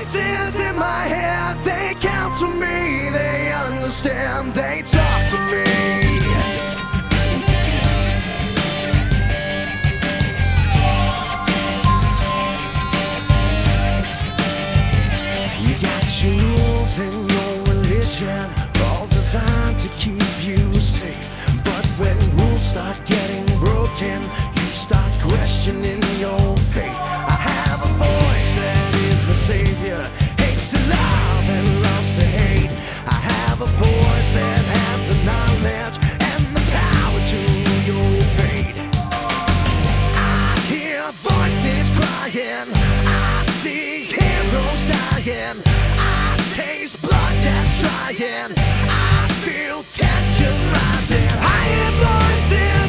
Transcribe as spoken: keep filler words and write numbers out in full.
voices in my head, they counsel me, they understand, they talk to me. You got your rules and your religion, all designed to keep you safe. But when rules start getting broken, you start questioning your faith. I have a voice that is my savior, hates to love and loves to hate. I have a voice that has the knowledge and the power to your fate. I hear voices crying, I see heroes dying, I taste blood that's trying, I feel tension rising. I hear voices